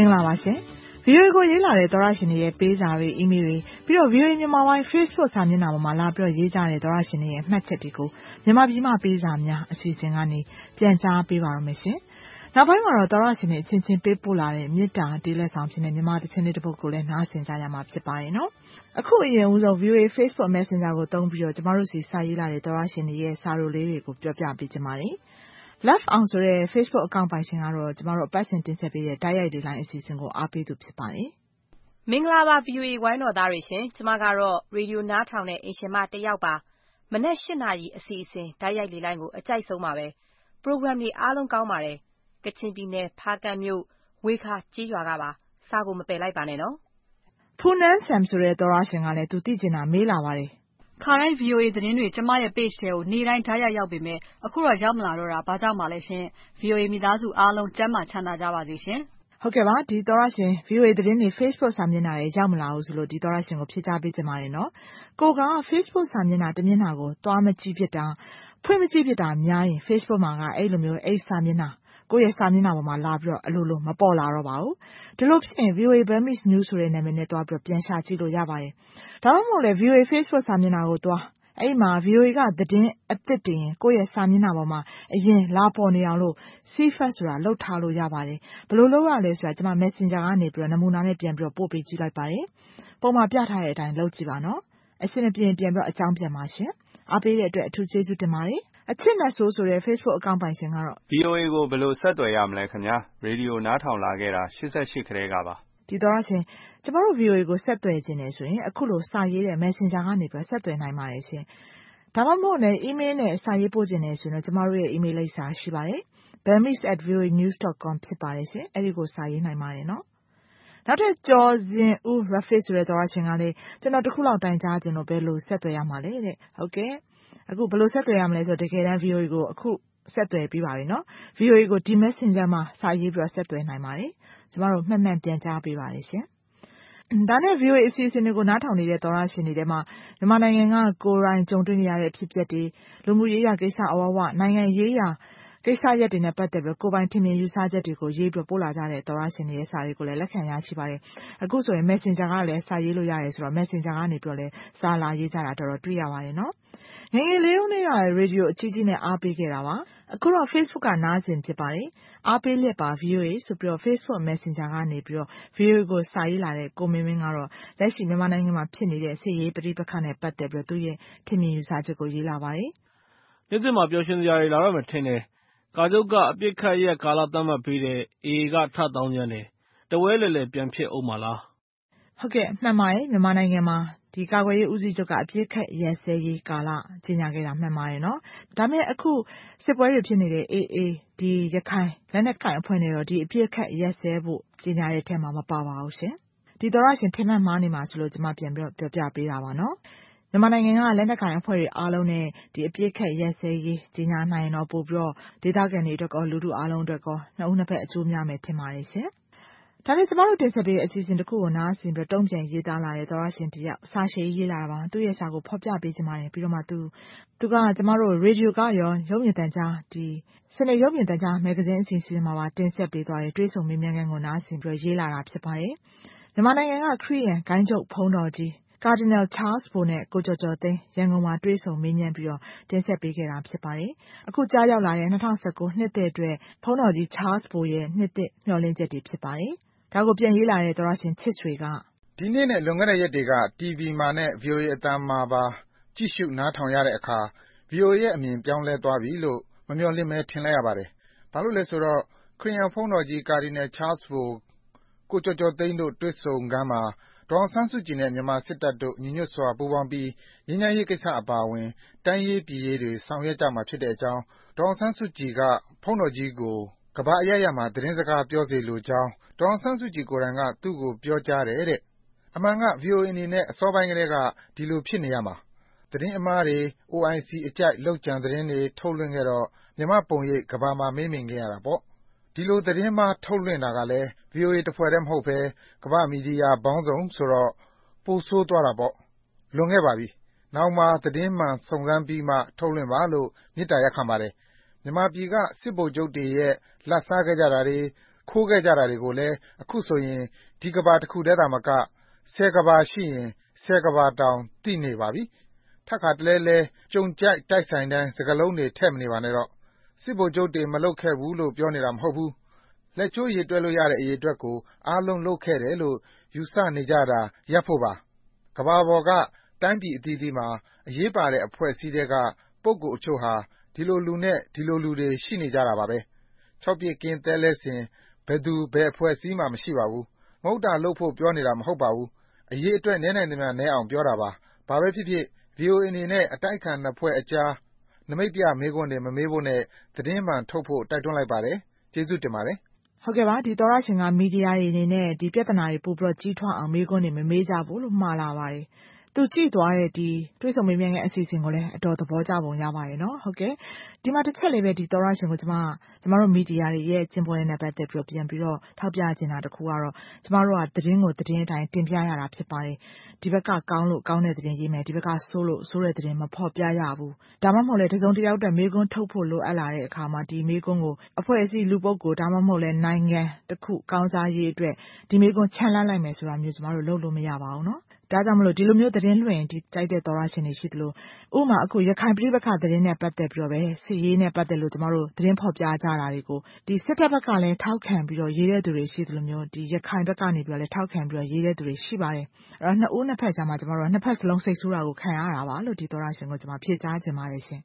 င်္ဂလာပါရှင် VOA ကိုရေးလာတဲ့သောရရှင်တွေရဲ့ပေးစာတွေ email တွေပြီးတော့ VOA မြန်မာပိုင်း Facebook စာမျက်နှာပေါ်မှာလာပြီးတော့ရေးကြတဲ့သောရရှင်တွေရဲ့မှတ်ချက်တွေကိုမြန်မာပြည်မှာပေးစာများအစီအစဉ်ကနေပြန်ကြားပေးပါရမယ်ရှင်နောက်ပိုင်းမှာတော့သောရရှင်တွေအချင်းချင်းပေးပို့လာတဲ့မေတ္တာတေးလက်ဆောင်ဖြစ်တဲ့မြန်မာသချင်းလေးတစ်ပုဒ်ကိုလည်းနားဆင်ကြရမှာဖြစ်ပါတယ်နော်အခုအရင်ဦးဆုံး VOA Facebook Messenger ကိုသုံးပြီးတော့ကျမတို့စီစာရေးလာတဲ့သောရရှင်တွေရဲ့စာရိုလေးတွေကိုပြောပြပေးချင်ပါတယ်Love အောင်ဆိုတဲ့ Facebook အကောင့်ပိုင်ရှင်ကတော့ကျမတို့အပတ်စဉ်တင်ဆက်ပေးတဲ့တိုက်ရိုက်ဒီလိုင်းအစီအစဉ်ကိုအားပေးသူဖြစ်ပါတယ်။မင်္ဂလာပါ VOA ဝိုင်းတော်သားတွေရှင်ကျမကတော့ရေဒီယိုနားထောင်တဲ့အင်ရှင်မတစ်ယောက်ပါမနက်၈နာရီအစီအစဉ်တိုက်ရိုက်ဒီလိုင်းကိုအကြိုက်ဆုံးပါပဲ program တွေအားလုံးကောင်းပါတယ်ကချင်ပြည်နယ်ဖားကန့်မြို့ဝေခါကြီးရွာကပါစာကိုမပယ်လိုက်ပါနဲ့နော်ဖူနန်းဆမ်ဆိုတဲ့သောရရှင်ကလည်းသူသိချင်တာမေးလာပါတယ်ခါတိုင်း VOA သတင်းတွေကျမရဲ့ page ထဲကိုနေ့တိုင်းဓာတ်ရိုက်ရောက်ပေမဲ့အခုတော့ရောက်မလာတော့တာဘာကြောင့်မှလဲရှင် VOA မိသားစုအားလုံးကျန်းမာချမ်းသာကြပါစေရှင်ဟုတ်ကဲ့ပါဒီသောရရှင် VOA သတင်းတွေ Facebook စာမျက်နှာတွေရောက်မလာဘူးဆိုလို့ဒီသောရရှင်ကိုဖြေကြားပေးချင်ပါတယ်နော်ကိုက Facebook စာမျက်နှာတစ်မျက်နှာကိုသွားမကြည့်ဖြစ်တာဖွင့်မကြည့်ဖြစ်တာများရင် Facebook မှာကအဲ့လိုမျိုးအဲ့စာမျက်နှာကိုယ့်ရဲ့စာမျက်နှာပေါ်မှာလာပြီးတော့အလိုလိုမပေါ်လာတော့ပါဘူးဒီလိုဖြစ်ရင် VOA Burmese News ဆိုတဲ့နာမည်နဲ့တွားပြီးပြန်ရှာကြည့်လို့ရပါတယ်ဒါမှမဟုတ်လေ VOA Facebook စာမျက်နှာကိုတွားအဲ့မှာ VOA ကသတင်းအသစ်တင်ရင်ကိုယ့်ရဲ့စာမျက်နှာပေါ်မှာအရင်လာပေါ်နေအောင်လို့ CFAT ဆိုတာလုတ်ထားလို့ရပါတယ်ဘယ်လိုလုပ်ရလဲဆိုတာကျွန်မ Messenger ကနေပြီးတော့နမူနာနဲ့ပြန်ပြီးတော့ပို့ပေးကြည့်လိုက်ပါတယ်ပုံမှာပြထားတဲ့အတိုင်းလုပ်ကြည့်ပါနော်အဆင်မပြေရင်ပြန်ပြီးတော့အကြောင်းပြန်ပါရှင်အားပေးတဲ့အတွက်အထူးကျေးဇူးတင်ပါတယ်အချစ်နဲ့ဆိုတဲ့ Facebook အကောင့်ပိုင်ရှင်ကတော့ VOA ကိုဘယ်လိုဆက်သွယ်ရမလဲခင်ဗျာရေဒီယိုနားထောင်လာခဲ့တာ88ခရဲကပါဒီတော့ရှင်ကျမတို့ VOA ကိုဆက်သွယ်ခြင်းနေဆိုရင်အခုလိုစာရေးတဲ့ Messenger ကနေပြီးဆက်သွယ်နိုင်ပါတယ်ရှင်ဒါမှမဟုတ်လည်း email နဲ့စာရေးပို့ခြင်းနေဆိုရင်ကျမတို့ရဲ့ email လိပ်စာရှိပါတယ် burmese@voanews.com ဖြစ်ပါတယ်ရှင်အဲ့ဒီကိုစာရေးနိုင်ပါတယ်နော်နောက်ထပ်ကျော်စဉ်ဦး Rafiq ဆိုတဲ့သောရရှင်ကလည်းကျွန်တော်တခုလောက်တိုင်ကြားခြင်းလို့ဘယ်လိုဆက်သွယ်ရမှာလဲတဲ့ဟုတ်ကဲ့အခုဘယ်လိုဆက်သွယ်ရမလဲဆိုတော့တကယ်တမ်း VOA ကိုအခုဆက်သွယ်ပြီးပါပြီနော် VOA ကိုဒီ Messenger မှာစာရေးပြီးတော့ဆက်သွယ်နိုင်ပါတယ်ကျမတို့မှတ်မှန်ပြန်ကြားပေးပါတယ်ရှင်ဒါနဲ့ VOA အစီအစဉ်တွေကိုနားထောင်နေတဲ့သောရရှင်တွေထဲမှာမြန်မာနိုင်ငံကကိုယ်တိုင်ကြုံတွေ့နေရတဲ့အဖြစ်အပျက်တွေလူမှုရေးရာကိစ္စအဝဝနိုင်ငံရေးရာကိစ္စရပ်တွေနဲ့ပတ်သက်ပြီးကိုယ်ပိုင်ထင်မြင်ယူဆချက်တွေကိုရေးပြီးပို့လာကြတဲ့သောရရှင်တွေရဲ့စာတွေကိုလည်းလက်ခံရရှိပါတယ်အခုဆိုရင် Messenger ကလည်းစာရေးလို့ရတယ်ဆိုတော့ Messenger ကနေပြီးတော့လည်းစာလာရေးကြတာတော်တော်တွေ့ရပါတယ်နော်ငယ်ငယ်လေးဦးလေးကရေဒီယိုအကြီးကြီးနဲ့အားပေးခဲ့တာပါအခုတော့ Facebook ကနားဆင်ဖြစ်ပါတယ်အားပေးလက်ပါ VOA ဆိုပြီးတော့ Facebook Messenger ကနေပြီးတော့ VOA ကိုစာရေးလာတဲ့ကိုမင်းမင်းကတော့လက်ရှိမြန်မာနိုင်ငံမှာဖြစ်နေတဲ့စစ်ရေးပဋိပက္ခနဲ့ပတ်သက်ပြီးသူ့ရဲ့ထင်မြင်ယူဆချက်ကိုရေးလာပါတယ်နေ့စဉ်မှာပျော်ရွှင်စရာတွေလာတော့မှထင်တယ်ကာချုပ်ကအပြစ်ခတ်ရက်ကာလသတ်မှတ်ပေးတဲ့ AA ကထတောင်းကြတယ်တဝဲလဲလဲပြန်ဖြစ်အောင်မလားဟုတ်ကဲ့မှန်ပါတယ်မြန်မာနိုင်ငံမှာဒီကာကွယ်ရေးဦးစီးချုပ်ကအပြစ်ခတ်ရက်စဲရေးကာလကြီးညာခဲ့တာမှန်ပါတယ်နော်ဒါပေမဲ့အခုစစ်ပွဲတွေဖြစ်နေတဲ့ AA ဒီရခိုင်လက်နက်ကိုင်အဖွဲ့တွေတော့ဒီအပြစ်ခတ်ရက်စဲဖို့ကြီးညာတဲ့အထက်မှာမပါပါဘူးရှင်ဒီသောရရှင်ထင်မှတ်မှားနေမှာဆိုလို့ကျွန်မပြန်ပြီးတော့ပြောပြပေးတာပါနော်မြန်မာနိုင်ငံကလက်နက်ကိုင်အဖွဲ့တွေအားလုံးနဲ့ဒီအပြစ်ခတ်ရက်စဲရေးကြီးညာနိုင်တော့ပို့ပြီးတော့ဒေသခံတွေအတွက်ကောလူထုအားလုံးအတွက်ကောနှစ်ဦးနှစ်ဖက်အကျိုးများမယ်ထင်ပါတယ်ရှင်ဒါနဲ့ကျမတို့တင်ဆက်ပေးတဲ့အစီအစဉ်တစ်ခုကိုနားဆင်ပြီးတုံ့ပြန်ရေးသားလာတဲ့သောရရှင်တယောက်စာရှည်ရေးလာတာပါသူ့ရဲ့စာကိုဖော်ပြပေးချင်ပါတယ်ပြီးတော့မှသူကကျမတို့ရေဒီယိုကရောရုပ်မြင်သံကြားဒီစနေရုပ်မြင်သံကြားမဂ္ဂဇင်းအစီအစဉ်မှာပါတင်ဆက်ပေးသွားတဲ့တွေးဆုံမေးမြန်းခန်းကိုနားဆင်ပြီးရေးလာတာဖြစ်ပါတယ်မြန်မာနိုင်ငံကခရစ်ယာန်ဂိုင်းချုပ်ဖုန်းတော်ကြီးCardinal Charles Bo နဲ့ကိုကျော်ကျော်သိန်းရန်ကုန်မှာတွေ့ဆုံမေးမြန်းပြီးတော့တင်ဆက်ပေးခဲ့တာဖြစ်ပါတယ်။အခုကြားရောက်လာတဲ့2019နှစ်သစ်အတွက်ဖုန်းတော်ကြီး Charles Bo ရဲ့နှစ်သစ်မျှော်လင့်ချက်တွေဖြစ်ပါတယ်။ဒါကိုပြန်ရေးလာတဲ့သောရရှင်ချစ်ဆွေကဒီနေ့နဲ့လွန်ခဲ့တဲ့ရက်တွေက TV မှာနဲ့ VOA အသံမှာပါကြည့်ရှုနားထောင်ရတဲ့အခါ VOA ရဲ့အမြင်ပြောင်းလဲသွားပြီလို့မမျှော်လင့်မဲထင်လိုက်ရပါတယ်။ဘာလို့လဲဆိုတော့ခရစ်ယာန်ဖုန်းတော်ကြီး Cardinal Charles Bo ကိုကျော်ကျော်သိန်းတို့တွေ့ဆုံခန်းမှာဒေါ်အောင်ဆန်းစုကြည်နဲ့မြန်မာစစ်တပ်တို့ညီညွတ်စွာပူးပေါင်းပြီးငြိမ်းချမ်းရေးကိစ္စအပါအဝင်တိုင်းရေးပြည်ရေးတွေဆောင်ရွက်ကြမှာဖြစ်တဲ့အကြောင်းဒေါ်အောင်ဆန်းစုကြည်ကဖုန်းတော်ကြီးကိုကမ္ဘာအရပ်ရပ်မှာသတင်းစကားပြောစေလိုကြောင်းဒေါ်အောင်ဆန်းစုကြည်ကိုယ်တိုင်ကသူ့ကိုပြောကြားတယ်တဲ့အမှန်က VOA အနေနဲ့အစောပိုင်းကတည်းကဒီလိုဖြစ်နေရမှာသတင်းအမှားတွေ OIC အကြိုက်လုပ်ကြံသတင်းတွေထုတ်လွှင့်ခဲ့တော့မြန်မာပုံရိပ်ကမ္ဘာမှာမေးမြင်ခဲ့ရတာပေါ့ဒီလိုသတင်းမှားထုတ်လွှင့်တာကလည်း VOA တဖွဲ့တည်းမဟုတ်ဘဲကမ္ဘာ့မီဒီယာပေါင်းစုံဆိုတော့ပိုဆိုးသွားတာပေါ့လွန်ခဲ့ပါပြီနောက်မှသတင်းမှန်စုံစမ်းပြီးမှထုတ်လွှင့်ပါလို့မေတ္တာရပ်ခံပါတယ်မြန်မာပြည်ကစစ်ဗိုလ်ချုပ်တွေရဲ့လက်စားခဲ့ကြတာတွေခိုးခဲ့ကြတာတွေကိုလည်းအခုဆိုရင်ဒီကဘာတစ်ခုတည်းသာမက10ကဘာရှိရင်10ကဘာတောင်သိနေပါပြီထပ်ခါတလဲလဲကြုံကြိုက်တိုက်ဆိုင်တိုင်းစကလုံးတွေထည့်မနေပါနဲ့တော့စစ်ဗိုလ်ချုပ်တွေမလုပ်ခဲ့ဘူးလို့ပြောနေတာမဟုတ်ဘူးလက်ချိုးရည်တွဲလို့ရတဲ့အရေးအတွက်ကိုအားလုံးလုပ်ခဲ့တယ်လို့ယူဆနေကြတာရပ်ဖို့ပါကဘာပေါ်ကတိုင်းပြည်အသီးသီးမှာအရေးပါတဲ့အဖွဲ့အစည်းတွေကပုဂ္ဂိုလ်အချို့ဟာဒီလိုလူနဲ့ဒီလိုလူတွေရှိနေကြတာပါပဲ6ပြည့်ကင်းတဲလဲစဉ်ဘယ်သူဘယ်အဖွဲ့အစည်းမှမရှိပါဘူးမဟုတ်တာလုပ်ဖို့ပြောနေတာမဟုတ်ပါဘူးအရေးအတွက်နည်းနိုင်သမျှနည်းအောင်ပြောတာပါဘာပဲဖြစ်ဖြစ် VOA အနေနဲ့အတိုက်ခံနှစ်ဖွဲ့အကြားနမိတ်ပြမေးခွန်းတွေမမေးဖို့နဲ့သတင်းမှန်ထုတ်ဖို့တိုက်တွန်းလိုက်ပါတယ်ကျေးဇူးတင်ပါတယ်ဟုတ်ကဲ့ပါဒီသောရရှင်ကမီဒီယာတွေအနေနဲ့ဒီပြဿနာတွေပို့ပြီးတော့ကြီးထွားအောင်မေးခွန်းတွေမမေးကြဘူးလို့မှားလာပါတယ်သူကြည့်သွားတဲ့ဒီတွေးဆုံမေးမြန်းတဲ့အစီအစဉ်ကိုလည်းအတော်သဘောကျပုံရပါတယ်နော်ဟုတ်ကဲ့ဒီမှာတစ်ချက်လေးပဲဒီသောရရှင်ကိုကျမတို့မီဒီယာတွေရဲ့ကျင့်ပွဲနဲ့ပတ်သက်ပြီးတော့ပြန်ပြီးတော့ထောက်ပြချင်တာတခုကတော့ကျမတို့ကသတင်းကိုသတင်းအတိုင်းတင်ပြရတာဖြစ်ပါတယ်ဒီဘက်ကကောင်းလို့ကောင်းတဲ့သတင်းရေးမယ်ဒီဘက်ကဆိုးလို့ဆိုးတဲ့သတင်းမဖော်ပြရဘူးဒါမှမဟုတ်လေတစုံတစ်ယောက်တည်းမေးခွန်းထုတ်ဖို့လိုအပ်လာတဲ့အခါမှာဒီမေးခွန်းကိုအဖွဲ့အစည်းလူပုဂ္ဂိုလ်ဒါမှမဟုတ်လေနိုင်ငံတစ်ခုကောင်းစားရေးအတွက်ဒီမေးခွန်းချန်လှမ်းလိုက်မယ်ဆိုတာမျိုးကျမတို့လုပ်လို့မရပါဘူးနော်ဒါကြောင့်မလို့ဒီလိုမျိုးသတင်းလွှင့်ဒီတိုက်တဲ့သောရရှင်တွေရှိသလိုဥပမာအခုရခိုင်ပြည်ပခသတင်းနဲ့ပတ်သက်ပြီးတော့ပဲစစ်ရေးနဲ့ပတ်သက်လို့ကျမတို့သတင်းဖော်ပြကြတာတွေကိုဒီစစ်တပ်ဘက်ကလည်းထောက်ခံပြီးတော့ရေးတဲ့သူတွေရှိသလိုမျိုးဒီရခိုင်ဘက်ကနေပြီးတော့လည်းထောက်ခံပြီးတော့ရေးတဲ့သူတွေရှိပါတယ်အဲ့တော့နှစ်ဦးနှစ်ဖက်ကြားမှာကျမတို့နှစ်ဖက်စလုံးစိတ်ဆိုးတာကိုခံရတာပါလို့ဒီသောရရှင်ကိုကျမဖြေကြားချင်ပါတယ်ရှင်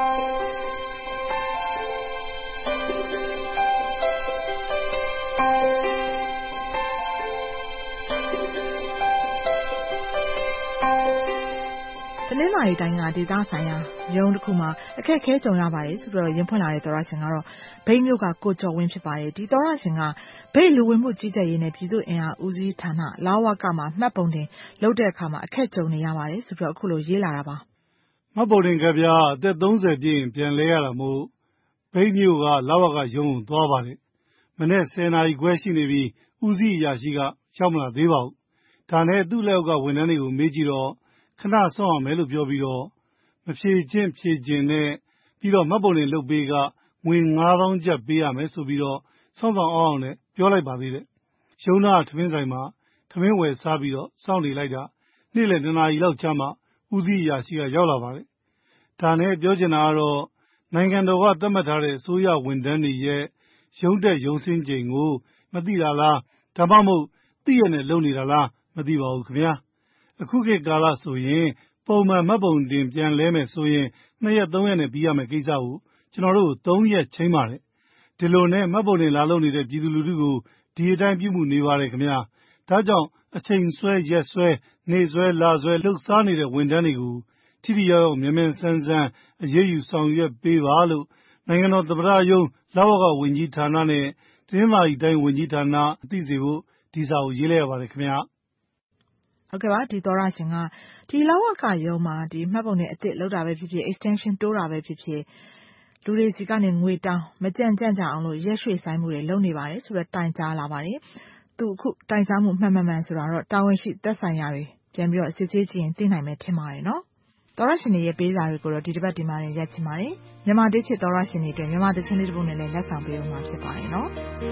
တနင်္လာရီတိုင်းကဒေသဆိုင်ရာရုံးတစ်ခုမှာအခက်အခဲကြုံရပါတယ်ဆိုပြီးတော့ရင်ဖွင့်လာတဲ့သောရရှင်ကတော့ဗိတ်မြို့ကကိုကျော်ဝင်းဖြစ်ပါတယ်ဒီသောရရှင်ကဗိတ်လူဝင်မှုကြီးကြပ်ရေးနဲ့ပြည်သူ့အင်အားဦးစီးဌာနလာဝကမှာမှတ်ပုံတင်လုပ်တဲ့အခါမှာအခက်ကြုံနေရပါတယ်ဆိုပြီးတော့အခုလိုရေးလာတာပါမှတ်ပုံတင်ကဗျာအသက်30ပြည့်ရင်ပြန်လဲရတာမို့ဗိတ်မြို့ကလာဝကရုံးကိုသွားပါတယ်မနေ့10နာရီခွဲရှိနေပြီးဦးစီးအရာရှိကရောက်မလာသေးပါဘူးဒါနဲ့သူ့လက်အောက်ကဝန်ထမ်းတွေကိုမေးကြည့်တော့ခဏစောင့်ရမယ်လို့ပြောပြီးတော့မဖြေချင်းဖြေချင်းနဲ့ပြီးတော့မှတ်ပုံတင်လုပ်ပေးကငွေ9000ကျပ်ပေးရမယ်ဆိုပြီးတော့စောင့်အောင်နဲ့ပြောလိုက်ပါသေးတယ်ရုံးသားထမင်းဆိုင်မှာထမင်းဝယ်စားပြီးတော့စောင့်နေလိုက်တာနေ့လယ်2နာရီလောက်ကြာမှဦးစီးအရာရှိကရောက်လာပါတယ်ဒါနဲ့ပြောချင်တာကတော့နိုင်ငံတော်ကသတ်မှတ်ထားတဲ့အစိုးရဝန်ထမ်းတွေရဲ့ရုံးတက်ရုံးဆင်းချိန်ကိုမသိတာလားဒါမှမဟုတ်သိရနဲ့လုပ်နေတာလားမသိပါဘူးခင်ဗျာအခုခေတ်ကာလဆိုရင်ပုံမှန်မှတ်ပုံတင်ပြန်လဲမယ်ဆိုရင်2ရက်3ရက်နဲ့ပြီးရမယ်ကိစ္စကိုကျွန်တော်တို့3ရက်ချိန်ပါတယ်ဒီလိုနဲ့မှတ်ပုံတင်လာလုပ်နေတဲ့ပြည်သူလူထုကိုဒီအတိုင်းပြုမှုနေပါတယ်ခင်ဗျာဒါကြောင့်အချိန်ဆွဲရက်ဆွဲနေဆွဲလာဆွဲလှုပ်ရှားနေတဲ့ဝန်ထမ်းတွေကိုထိထိရောက်ရောက်မြန်မြန်ဆန်းဆန်းအရေးယူဆောင်ရွက်ပေးပါလို့နိုင်ငံတော်သမ္မတရုံးလဝကဝန်ကြီးဌာနနဲ့တနင်္သာရီတိုင်းဝန်ကြီးဌာနသိစေဖို့ဒီစာကိုရေးလိုက်ရပါတယ်ခင်ဗျာဟုတ်ကဲ့ပါဒီသောရရှင်ကဒီလဝကရုံးမှာဒီမှတ်ပုံတင်အစ်စ်လောက်တာပဲဖြစ်ဖြစ် extension တိုးတာပဲဖြစ်ဖြစ်လူတွေစီကနေငွေတောင်းမကြံ့ကြအောင်လို့ရက်ရွှေ့ဆိုင်မှုတွေလုပ်နေပါတယ်ဆိုတော့တိုင်ကြားလာပါတယ်သူအခုတိုင်ကြားမှုမှန်ဆိုတာတော့တာဝန်ရှိသက်ဆိုင်ရာတွေပြန်ပြီးတော့စစ်ဆေးကြည့်ရင်သိနိုင်မယ်ထင်ပါတယ်နော်သောရရှင်တွေရဲ့ပေးစာတွေကိုတော့ဒီတစ်ပတ်ဒီမှာရက်ချင်ပါတယ်မြန်မာဒေသချစ်သောရရှင်တွေအတွက်မြန်မာသချင်းလေးတစ်ပုဒ်နဲ့လည်းလက်ဆောင်ပေးဦးမှာဖြစ်ပါတယ်နော်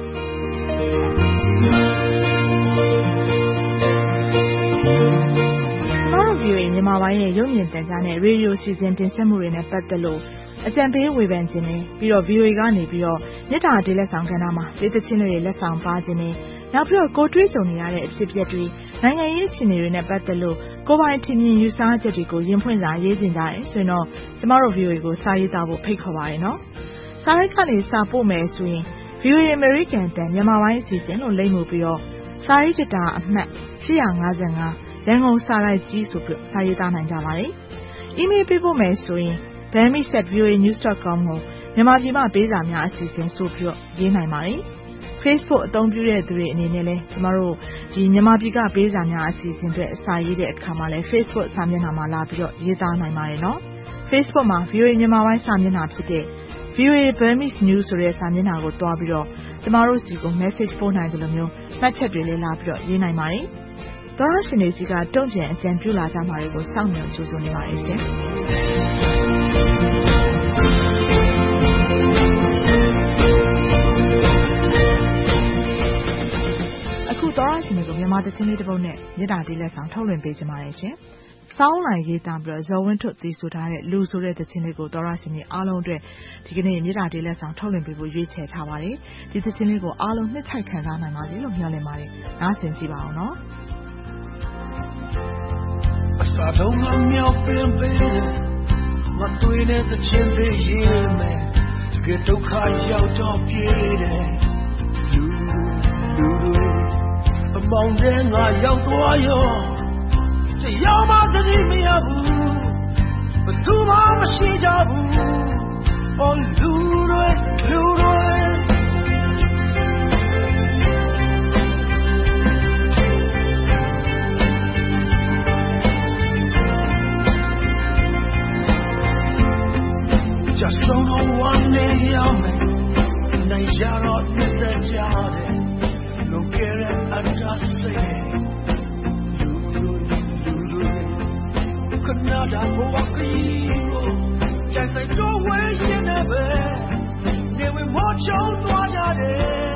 VOA မြန်မာပိုင်းရဲ့ရုပ်မြင်သံကြားနဲ့ရေဒီယိုစီစဉ်တင်ဆက်မှုတွေနဲ့ပတ်သက်လို့အကြံပေးဝေဖန်ခြင်းနဲ့ပြီးတော့ VOA ကနေပြီးတော့မြစ်တာဒေးလက်ဆောင်ကဏ္ဍမှာဒေသချင်းတွေလက်ဆောင်ပါခြင်းနဲ့နောက်ပြီးတော့ကိုတွေးကြုံနေရတဲ့အဖြစ်အပျက်တွေနိုင်ငံရေးအခြေအနေတွေနဲ့ပတ်သက်လို့ကိုယ်ပိုင်ထင်မြင်ယူဆချက်တွေကိုရင်ဖွင့်စာရေးတင်ကြတယ်ဆိုရင်တော့ကျမတို့ VOA ကိုစာရေးသားဖို့ဖိတ်ခေါ်ပါရနော်စာရိုက်ကနေစာပို့မယ်ဆိုရင် VOA American တန်မြန်မာပိုင်းအစီအစဉ်လို့လိမ့်မှုပြီးတော့စာရေးချတာအမှတ်855ရန်ကုန်စာရိုက်ကြီးဆိုပြီးစာရေးသားနိုင်ကြပါတယ်။ email ပေးဖို့မယ်ဆိုရင် bami@voanews.com ကိုမြန်မာပြည်မှာပေးစာများအစီအစဉ်ဆိုပြီးရေးနိုင်ပါတယ်။ Facebook အသုံးပြုတဲ့သူတွေအနေနဲ့လည်းကျမတို့ဒီမြန်မာပြည်ကပေးစာများအစီအစဉ်တွေအစာရေးတဲ့အခါမှာလည်း Facebook စာမျက်နှာမှာလာပြီးတော့ရေးသားနိုင်ပါတယ်နော်။ Facebook မှာ VOA မြန်မာပိုင်းစာမျက်နှာဖြစ်တဲ့ VOA Burmese News ဆိုတဲ့စာမျက်နှာကိုတွားပြီးတော့ကျမတို့စီကို message ပို့နိုင်တယ်လို့မျိုးမှတ်ချက်တွေလည်းလာပြီးတော့ရေးနိုင်ပါတယ်။သောရရှင်တွေစီကတုံ့ပြန်အကြံပြုလာကြမှာတွေကိုစောင့်မျှော်ကြိုဆိုနေပါတယ်ရှင်။အခုသောရရှင်တွေကိုမြန်မာသချင်းလေးတစ်ပုဒ်နဲ့မြစ်တာတီးလက်ဆောင်ထုတ်လွှင့်ပေးကြပါရရှင်။စောင်းလိုက်ရေးသားပြီးတော့ဇော်ဝင်းထွတ်သီဆိုထားတဲ့လူဆိုတဲ့သချင်းလေးကိုသောရရှင်တွေအားလုံးအတွက်ဒီကနေ့မြစ်တာတီးလက်ဆောင်ထုတ်လွှင့်ပေးဖို့ရွေးချယ်ထားပါတယ်။ဒီသချင်းလေးကိုအားလုံးနှစ်ချိုက်ခံစားနိုင်ပါစေလို့မျှော်လင့်ပါတယ်။နားဆင်ကြည့်ပါအောင်နော်။အစာတော့ငါမြောက်ပင်ပင်မတွေ့တဲ့သချင်းလေးရေးမယ်တကယ်ဒုက္ခရောက်တော့ပြေးတယ်လူတွေအမောင်တဲ့ငါရောက်သွားရောတရားမှသတိမရဘူးဘယ်သူမှမရှိကြဘူးအော်လူတွေjust don't know one day you'll make night shadow with the jade no care I just say could not have walk you just say go away you never they will watch out for jade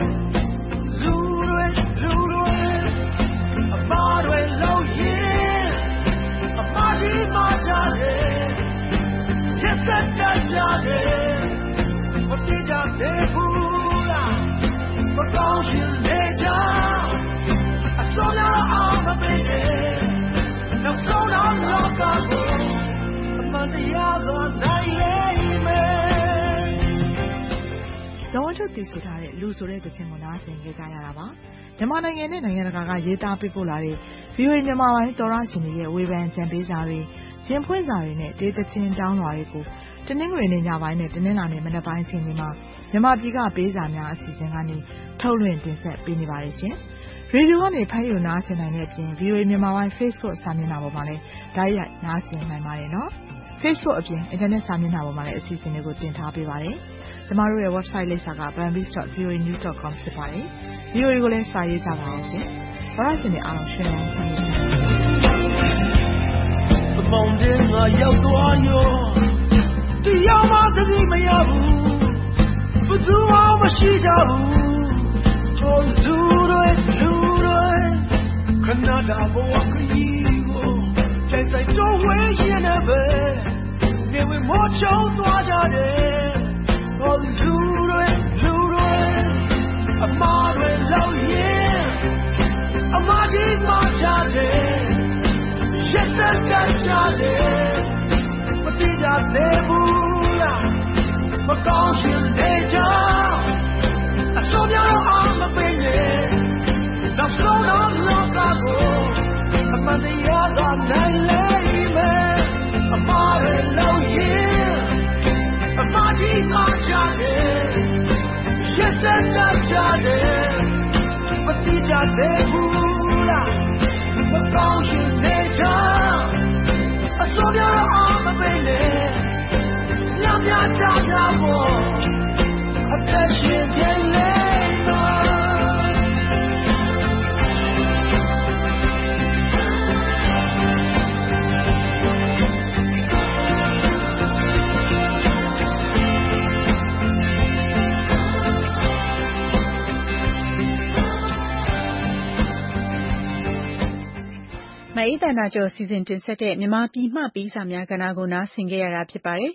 lure a bad way low yeah a body my jade Yes, that's it. What did I say, Bula? What don't you lay down? I saw now I'm a baby. No, so now I'm not I'm on the other night, man. ဇော်ဝင်းထွတ်သီဆိုထားတဲ့လူဆိုတဲ့သချင်းကိုနားဆင်ကြကြရတာပါ။မြန်မာနိုင်ငံနဲ့နိုင်ငံတကာကရေးသားပေးပို့လာတဲ့ VOA မြန်မာပိုင်းသောရရှင်တွေရဲ့ဝေဖန်ကြံပေးစာတွေရင်ဖွင့်စာတွေနဲ့ဒေသချင်းတောင်းလွှာတွေကိုတနင်္ဂနွေနေ့ညပိုင်းနဲ့တနင်္လာနေ့မနက်ပိုင်းအချိန်တွေမှာမြန်မာပြည်ကပေးစာများအစီအစဉ်ကနေထုတ်လွှင့်တင်ဆက်ပေးနေပါတယ်ရှင်။ရေဒီယိုကနေဖမ်းယူနားဆင်နိုင်တဲ့အပြင် VOA မြန်မာပိုင်း Facebook စာမျက်နှာပေါ်မှာလည်းဓာတ်ရိုက်နားဆင်နိုင်ပါတယ်နော်။ Facebook အပြင် Internet စာမျက်နှာပေါ်မှာလည်းအစီအစဉ်တွေကိုတင်ထားပေးပါတယ်။ကျမတို့ရဲ့ website လိပ်စာက bambis.voanews.com ဖြစ်ပါတယ်။ VOA ကိုလည်းစာရေးကြပါအောင်ရှင်။ဘာသာရှင်တွေအားလုံးရှင်လန်းချမ်းမြေ့ပါစေ။မောင်တဲ့ငါရောက်သွားရောတရားမှသတိမရဘူးဘယ်သူမှမရှိကြဘူးဟိုလူတွေခဏတာဘဝခရီးကိုချိန်တိုင်းတော့ဝေးရင်လည်းနေဝင်မောချုံသွားကြတယ်ဟိုလူတွေအမားတွေလောက်ရင်အမားကြီးမှကြတယ်Yes, that's it. What did I say, Bula? What don't you lay down? I saw your arm, baby. Now, so long ago, I'm on the other night, lady. I'm all alone here. I'm not in my jacket. Yes, that's it. What did I say, Bula? What don't you lay down? I saw your arm, baby. Yum, boy. I bet you can lay down. မအေးသန္တာကျော်စီစဉ်တင်ဆက်တဲ့မြန်မာပြည်မှပေးစာများကဏ္ဍကိုနားဆင်ခဲ့ရတာဖြစ်ပါတယ်